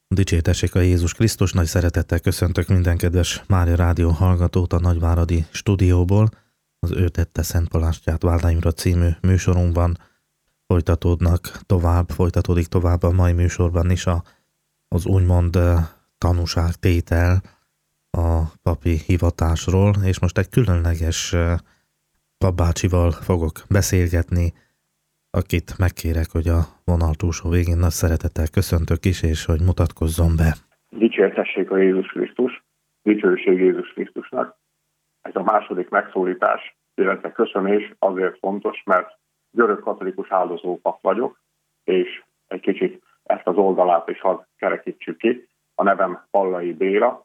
Dicsértessék a Jézus Krisztus, nagy szeretettel köszöntök minden kedves Mária Rádió hallgatót a Nagyváradi stúdióból. Az Ő tette Szent Palástját Válda Imre című műsorunkban folytatódik tovább a mai műsorban is az úgymond tanúságtétel a papi hivatásról, és most egy különleges papbácsival fogok beszélgetni, akit megkérek, hogy a vonal túlsó végén nagy szeretettel köszöntök is, és hogy mutatkozzon be. Dicsértessék a Jézus Krisztus, dicsőség Jézus Krisztusnak. Ez a második megszólítás, illetve köszönés azért fontos, mert görög-katolikus áldozópap vagyok, és egy kicsit ezt az oldalát is hadd kerekítsük ki. A nevem Pallai Béla,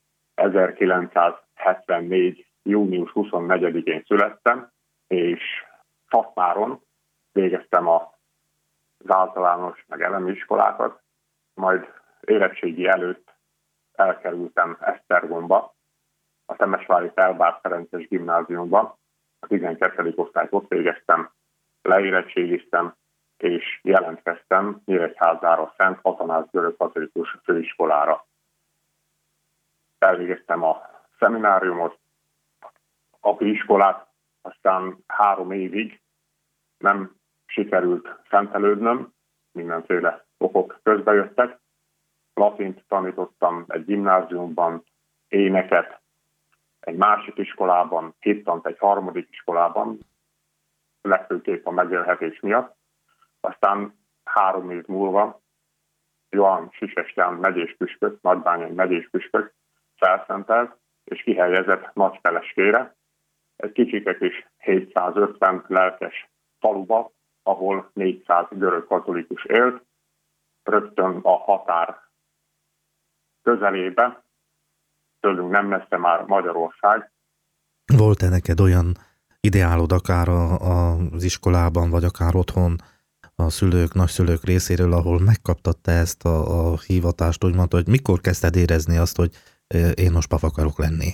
1974. június 24-én születtem, és Szatmáron végeztem az általános meg elemi iskolákat, majd érettségi előtt elkerültem Esztergomba, a Temesvári Telbár Ferences gimnáziumba, a 12. osztályt ott végeztem, leérettségiztem, és jelentkeztem Nyíregyházára Szent Atanász görög-katolikus főiskolára. Elvégeztem a szemináriumot, api iskolát, aztán 3 évig nem sikerült szentelődnöm, mindenféle okok közbejöttek. Latint tanítottam egy gimnáziumban, éneket egy másik iskolában, hittant egy harmadik iskolában, legfőképp a megélhetés miatt. Aztán 3 év múlva Johann Sisestján megyéspüspök, Nagybányai megyéspüspök felszentelt, és kihelyezett Nagyfeleskére, egy kicsike kis 750 lelkes faluba, ahol 400 görög katolikus élt, rögtön a határ közelébe, tőlünk nem messze már Magyarország. Volt-e neked olyan ideálod akár az iskolában, vagy akár otthon a szülők, nagyszülők részéről, ahol megkaptad te ezt a hivatást, úgymond, hogy mikor kezdted érezni azt, hogy én most pap akarok lenni?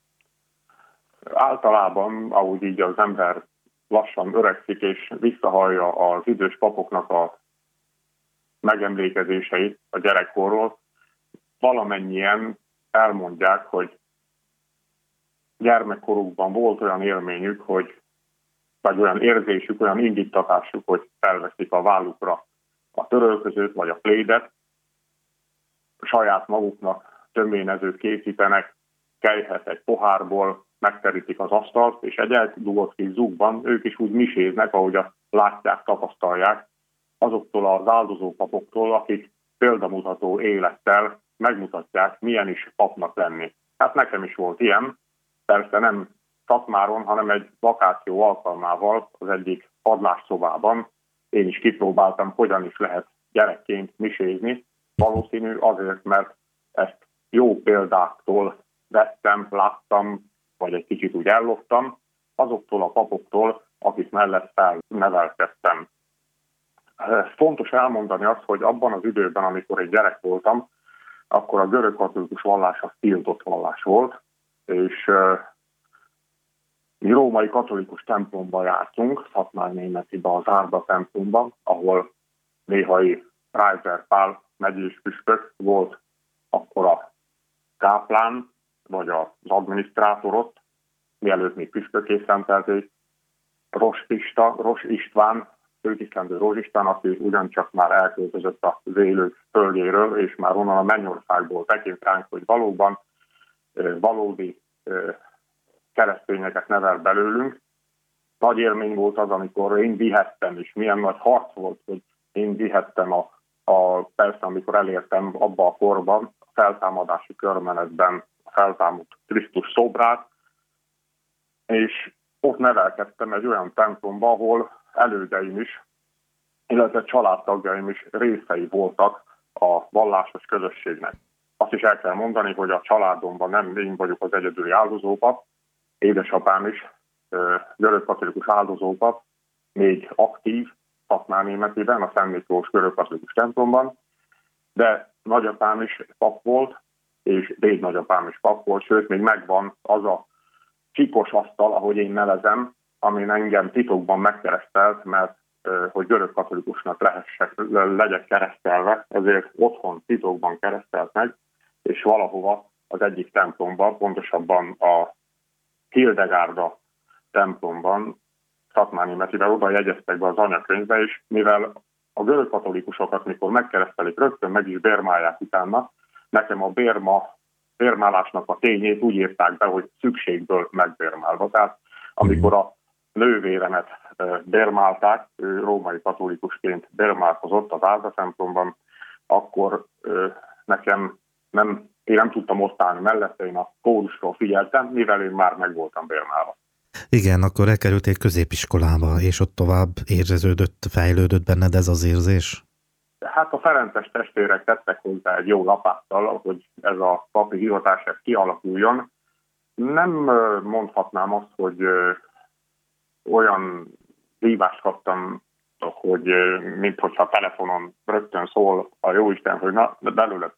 Általában, ahogy így az ember lassan öregszik, és visszahallja az idős papoknak a megemlékezéseit a gyerekkorról, valamennyien elmondják, hogy gyermekkorukban volt olyan élményük, vagy olyan érzésük, olyan indítatásuk, hogy felveszik a vállukra a törölközőt vagy a plédet, saját maguknak töményezőt készítenek, kejhet egy pohárból, megterítik az asztalt, és egy eldugott kis zugban ők is úgy miséznek, ahogy azt látják, tapasztalják, azoktól az áldozópapoktól, akik példamutató élettel megmutatják, milyen is papnak lenni. Hát nekem is volt ilyen, persze nem Szatmáron, hanem egy vakáció alkalmával az egyik padlásszobában én is kipróbáltam, hogyan is lehet gyerekként misézni. Valószínű azért, mert ezt jó példáktól vettem, láttam, vagy egy kicsit úgy elloptam, azoktól a papoktól, akik mellett felnevelkedtem. Fontos elmondani azt, hogy abban az időben, amikor egy gyerek voltam, akkor a görög-katolikus vallás az tiltott vallás volt, és mi római katolikus templomba jártunk, Szatmár-Németibe, az Árda templomban, ahol néhai Reiser Pál megyéspüspök volt akkor a káplán, vagy az adminisztrátor ott, mielőtt még püspökké szentelték, Ros István, főtisztelendő Ros István, aki ugyancsak már elköltözött az élők földjéről, és már onnan a mennyországból tekint ránk, hogy valóban valódi keresztényeket nevel belőlünk. Nagy élmény volt az, amikor én vihettem, és milyen nagy harc volt, hogy én vihettem persze, amikor elértem abba a korban, a feltámadási körmenetben a feltámadt Krisztus szobrát, és ott nevelkedtem egy olyan templomba, ahol elődeim is, illetve családtagjaim is részei voltak a vallásos közösségnek. Azt is el kell mondani, hogy a családomban nem én vagyok az egyedüli áldozópap, édesapám is görög-katolikus áldozópap, még aktív Szatmár-Németiben, a Szent Miklós görög-katolikus templomban, de nagyapám is pap volt, és dédnagyapám is pap volt, sőt, még megvan az a csíkos asztal, ahogy én nevezem, amin engem titokban megkeresztelt, mert hogy görögkatolikusnak legyek keresztelve, ezért otthon titokban keresztelt meg, és valahova az egyik templomban, pontosabban a Hildegárda templomban, Szatmárnémetiben oda jegyeztek be az anyakönyvbe, és mivel a görögkatolikusokat, mikor megkeresztelik, rögtön meg is bérmálják utána, nekem a bérmálásnak a tényét úgy írták be, hogy szükségből megbérmálva. Tehát amikor a nővéremet bérmálták, ő római katolikusként bérmálkozott az Árda templomban, akkor nekem én nem tudtam ott állni mellette, én a kórusról figyeltem, mivel én már meg voltam bérmálva. Igen, akkor elkerültél középiskolába, és ott tovább érződött, fejlődött benned ez az érzés? Hát a ferences testvérek tettek hozzá egy jó lapáttal, hogy ez a papi hivatás kialakuljon. Nem mondhatnám azt, hogy olyan hívást kaptam, hogy minthogyha telefonon rögtön szól a Jóisten, hogy na, belőled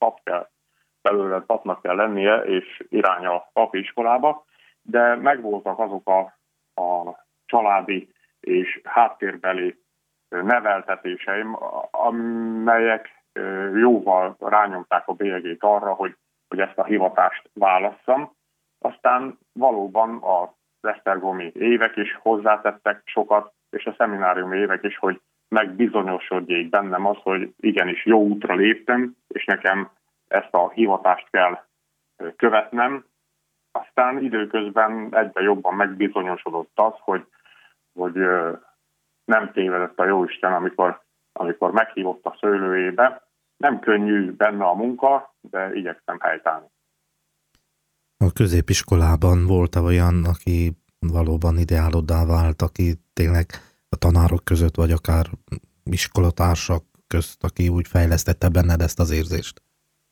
papnak kell lennie, és irány a papi iskolába, de megvoltak azok a családi és háttérbeli neveltetéseim, amelyek jóval rányomták a bélyegét arra, hogy ezt a hivatást válasszam. Aztán valóban a esztergomi évek is hozzátettek sokat, és a szemináriumi évek is, hogy megbizonyosodjék bennem az, hogy igenis jó útra léptem, és nekem ezt a hivatást kell követnem. Aztán időközben egyre jobban megbizonyosodott az, hogy nem tévedett a Jóisten, amikor meghívott a szőlőjébe. Nem könnyű benne a munka, de igyekszem helytállni. A középiskolában volt olyan, aki valóban ideáloddá vált, aki tényleg a tanárok között, vagy akár iskolatársak közt, aki úgy fejlesztette benned ezt az érzést?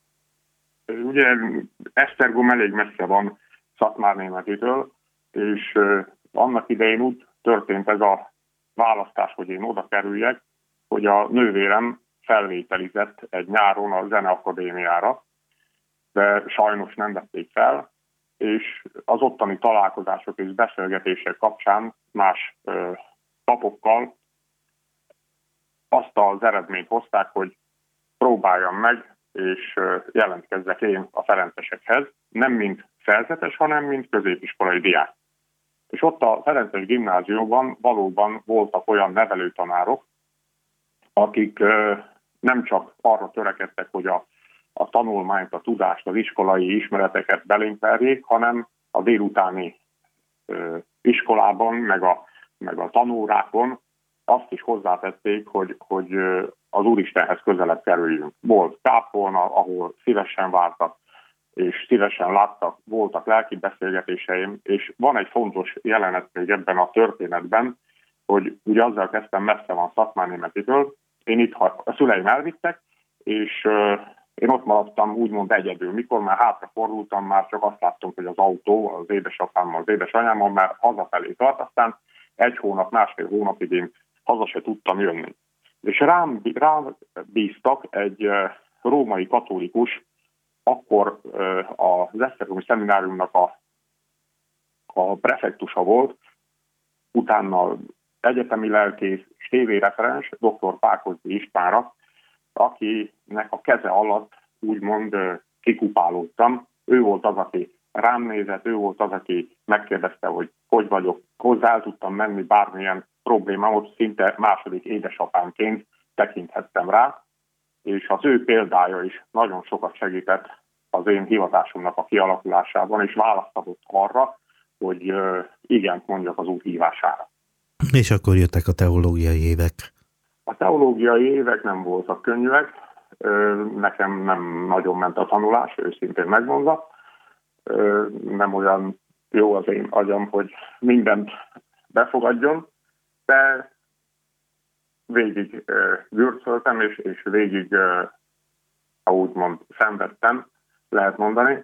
Ugye Esztergom elég messze van Szatmárnémetitől, és annak idején úgy történt ez a választás, hogy én oda kerüljek, hogy a nővérem felvételizett egy nyáron a Zeneakadémiára, de sajnos nem vették fel, és az ottani találkozások és beszélgetések kapcsán más papokkal azt az eredményt hozták, hogy próbáljam meg, és jelentkezzek én a ferencesekhez, nem mint szerzetes, hanem mint középiskolai diák. És ott a Ferences gimnáziumban valóban voltak olyan nevelőtanárok, akik nem csak arra törekedtek, hogy a tanulmányt, a tudást, az iskolai ismereteket belénk verjék, hanem a délutáni iskolában, meg a tanórákon azt is hozzátették, hogy az Úristenhez közelebb kerüljünk. Volt kápolna, ahol szívesen vártak, és szívesen láttak, voltak lelki beszélgetéseim, és van egy fontos jelenet még ebben a történetben, hogy ugye azzal kezdtem, messze van Szatmárnémetitől, én itt a szüleim elvittek, és én ott maradtam úgymond egyedül. Mikor már hátrafordultam, már csak azt láttam, hogy az autó, az édesapámmal, az édesanyámmal már hazafelé tart, aztán egy hónap, másfél hónapig én haza se tudtam jönni. És rám bíztak egy római katolikus, akkor az esztergomi szemináriumnak a prefektusa volt, utána egyetemi lelkész és tévéreferens, dr. Pákozdi Istvánra, akinek a keze alatt úgymond kikupálódtam. Ő volt az, aki rám nézett, ő volt az, aki megkérdezte, hogy vagyok. Hozzá el tudtam menni bármilyen problémámot, szinte második édesapámként tekinthettem rá, és az ő példája is nagyon sokat segített az én hivatásomnak a kialakulásában, és választatott arra, hogy igent mondjak az Úr hívására. És akkor jöttek a teológiai évek. A teológiai évek nem voltak könnyűek, nekem nem nagyon ment a tanulás, őszintén megmondva. Nem olyan jó az én agyam, hogy mindent befogadjon, de végig gürcöltem, és végig, ha úgymond szenvedtem, lehet mondani.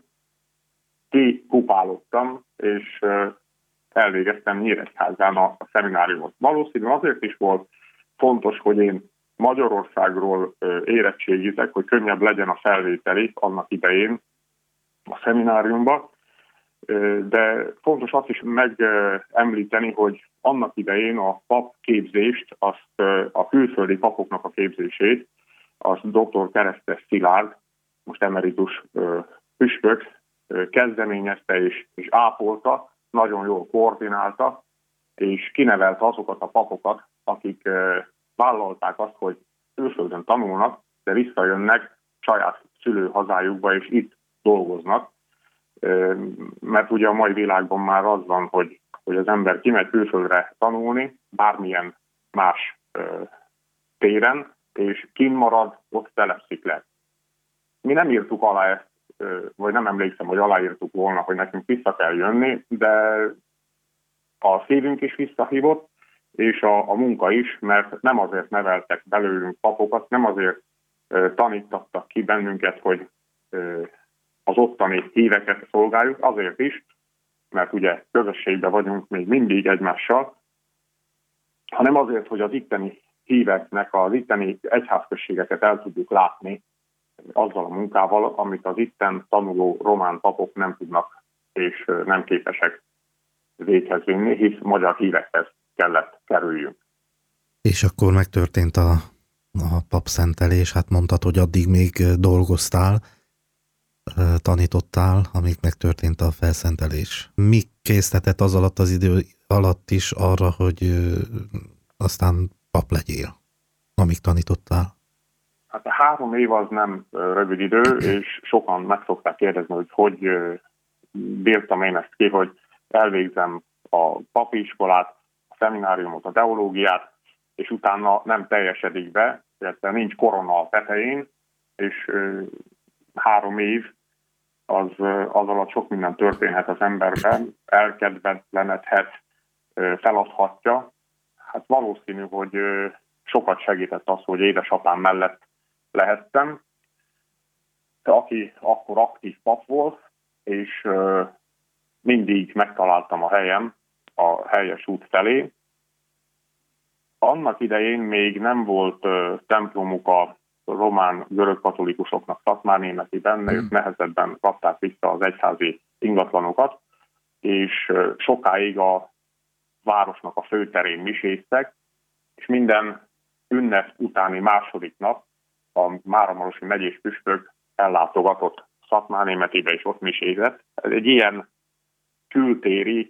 Kikupálódtam, és elvégeztem Nyíregyházán a szemináriumot. Valószínűleg azért is volt fontos, hogy én Magyarországról érettségizek, hogy könnyebb legyen a felvételi annak idején a szemináriumba. De fontos azt is megemlíteni, hogy annak idején a papképzést, azt a külföldi papoknak a képzését, azt dr. Keresztes Szilárd, most emeritus püspök kezdeményezte és ápolta, nagyon jól koordinálta, és kinevelte azokat a papokat, akik vállalták azt, hogy külföldön tanulnak, de visszajönnek saját szülőhazájukba, és itt dolgoznak. Mert ugye a mai világban már az van, hogy az ember kimegy külföldre tanulni, bármilyen más téren, és kinn marad, ott telepszik le. Mi nem írtuk alá ezt, vagy nem emlékszem, hogy aláírtuk volna, hogy nekünk vissza kell jönni, de a szívünk is visszahívott, és a munka is, mert nem azért neveltek belőlünk papokat, nem azért tanítattak ki bennünket, hogy az ottani híveket szolgáljuk, azért is, mert ugye közösségben vagyunk még mindig egymással, hanem azért, hogy az itteni híveknek, az itteni egyházközségeket el tudjuk látni azzal a munkával, amit az itten tanuló román papok nem tudnak és nem képesek véghez vinni, hisz magyar hívekhez kellett kerüljünk. És akkor megtörtént a papszentelés, hát mondtad, hogy addig még dolgoztál, tanítottál, amíg megtörtént a felszentelés. Mi késztetett az alatt az idő alatt is arra, hogy aztán pap legyél, amíg tanítottál? Hát a 3 év az nem rövid idő, és sokan meg szokták kérdezni, hogy bírtam én ezt ki, hogy elvégzem a papi iskolát, a szemináriumot, a teológiát, és utána nem teljesedik be, illetve nincs korona a tetején, és 3 év az alatt sok minden történhet az emberben, elkedvetlenedhet, feladhatja. Hát valószínű, hogy sokat segített az, hogy édesapám mellett lehettem, aki akkor aktív pap volt, és mindig megtaláltam a helyem a helyes út felé. Annak idején még nem volt templomuk a román görögkatolikusoknak Szatmárnémetiben, ők nehezebben kapták vissza az egyházi ingatlanokat, és sokáig a városnak a főterén miséztek, és minden ünnep utáni második nap a Máramarosi megyés püspök ellátogatott Szatmárnémetibe, és ott misézett. Ez egy ilyen kültéri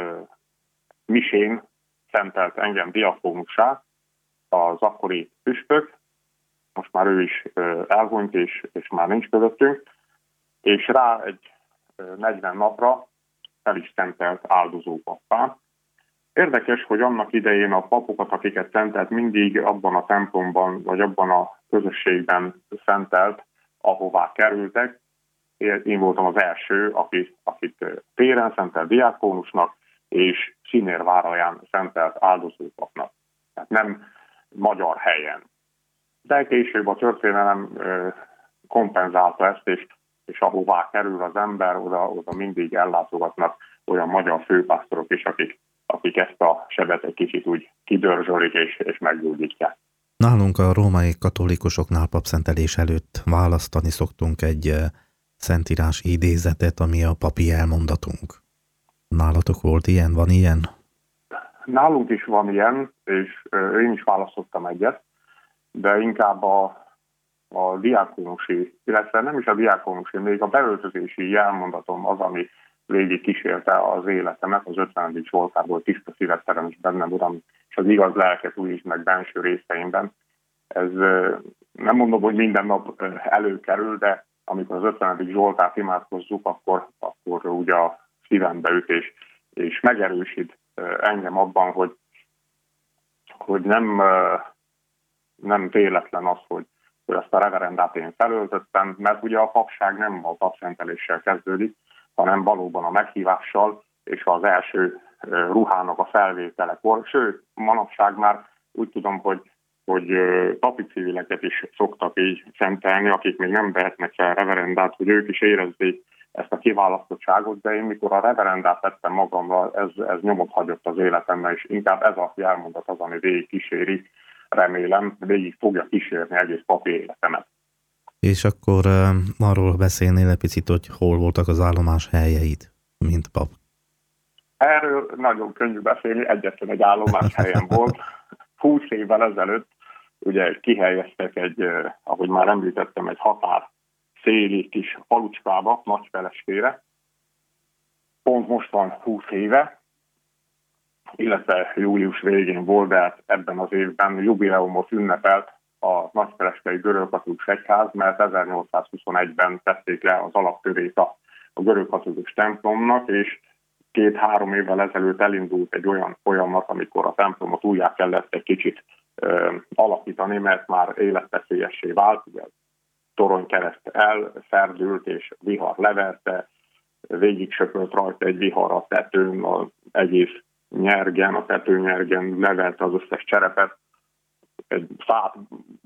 misén szentelt engem diakónussá az akkori püspök, most már ő is elhunyt, és már nincs közöttünk, és rá egy 40 napra el is szentelt áldozópappá. Érdekes, hogy annak idején a papokat, akiket szentelt, mindig abban a templomban, vagy abban a közösségben szentelt, ahová kerültek. Én voltam az első, akit téren szentelt diákónusnak, és Színérváraján szentelt áldozópapnak. Tehát nem magyar helyen. De később a történelem kompenzálta ezt, és ahová kerül az ember, oda mindig ellátogatnak olyan magyar főpásztorok is, akik ezt a sebet egy kicsit úgy kidörzsölik és meggyógyítják. Nálunk a római katolikusoknál papszentelés előtt választani szoktunk egy szentírás idézetet, ami a papi elmondatunk. Nálatok volt ilyen? Van ilyen? Nálunk is van ilyen, és én is választottam egyet, de inkább a diákónusi, illetve nem is a diákónusi, még a beöltözési jelmondatom az, ami végig kísérte az életemet, az 50. Zsoltárból tiszta szívet teremts bennem, Uram, és az igaz lelket újítsd meg benső részeimben. Ez nem mondom, hogy minden nap előkerül, de amikor az 50. Zsoltárt imádkozzuk, akkor úgy a szívembe üt, és megerősít engem abban, hogy nem véletlen az, hogy ezt a reverendát én felöltöttem, mert ugye a papság nem a papszenteléssel kezdődik, hanem valóban a meghívással és az első ruhának a felvételekor. Sőt, manapság már úgy tudom, hogy papi civileket is szoktak így szentelni, akik még nem vehetnek fel reverendát, hogy ők is érezzék ezt a kiválasztottságot, de én mikor a reverendát tettem magamra, ez nyomot hagyott az életemben, és inkább ez a jelmondat az, ami végig kíséri, remélem, végig fogja kísérni egész papi életemet. És akkor arról beszélnél egy picit, hogy hol voltak az állomás helyeid? mint pap? Erről nagyon könnyű beszélni, egyetlen egy állomáshelyen volt. 20 évvel ezelőtt ugye kihelyeztek ahogy már említettem, egy határ széli kis falucskába, Nagyfeleskére. Pont most van 20 éve, illetve július végén volt, de hát ebben az évben jubileumot ünnepelt a Nagyfeleskei Görögkatolikus Egyház, mert 1821-ben tették le az alapkövét a görögkatolikus templomnak, és 2-3 évvel ezelőtt elindult egy olyan folyamat, amikor a templomot újjá kellett egy kicsit alakítani, mert már életveszélyessé vált, ugye toronykereszt elferdült, és vihar leverte, végig söpölt rajta egy vihar a tetőn, az egész nyergen, a tetőnyergen levelte az összes cserepet, egy fát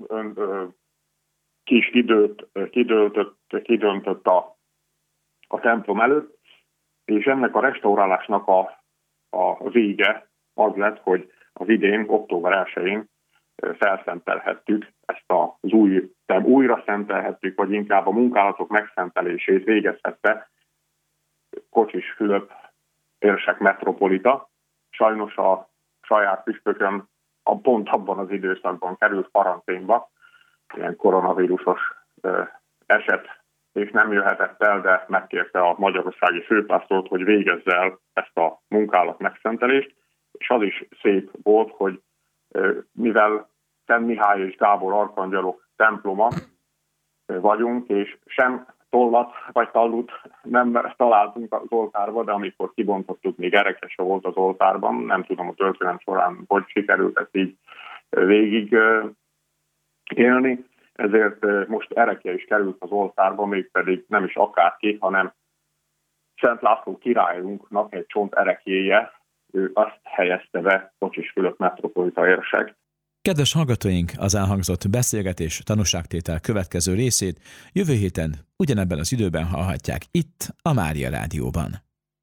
kis kidöntött a templom előtt, és ennek a restaurálásnak a vége az lett, hogy az idén, október 1-én felszentelhettük ezt az újra szentelhettük, vagy inkább a munkálatok megszentelését végezhette Kocsis Fülöp érsek metropolita. Sajnos a saját püspökön pont abban az időszakban került karanténba, ilyen koronavírusos eset, és nem jöhetett el, de megkérte a magyarországi főpásztort, hogy végezze el ezt a munkálat megszentelést, és az is szép volt, hogy mivel Szent Mihály és Gábor arkangyalok temploma vagyunk, és sem tollat vagy tallut nem találtunk az oltárba, de amikor kibontottuk, még ereke se volt az oltárban, nem tudom a történet során, hogy sikerült ezt így végig élni, ezért most ereke is került az oltárba, mégpedig nem is akárki, hanem Szent László királyunknak egy csont erekjéje, ő azt helyezte be Kocsis Fülöp metropolita érsek. Kedves hallgatóink, az elhangzott beszélgetés tanúságtétel következő részét jövő héten ugyanebben az időben hallhatják itt a Mária Rádióban.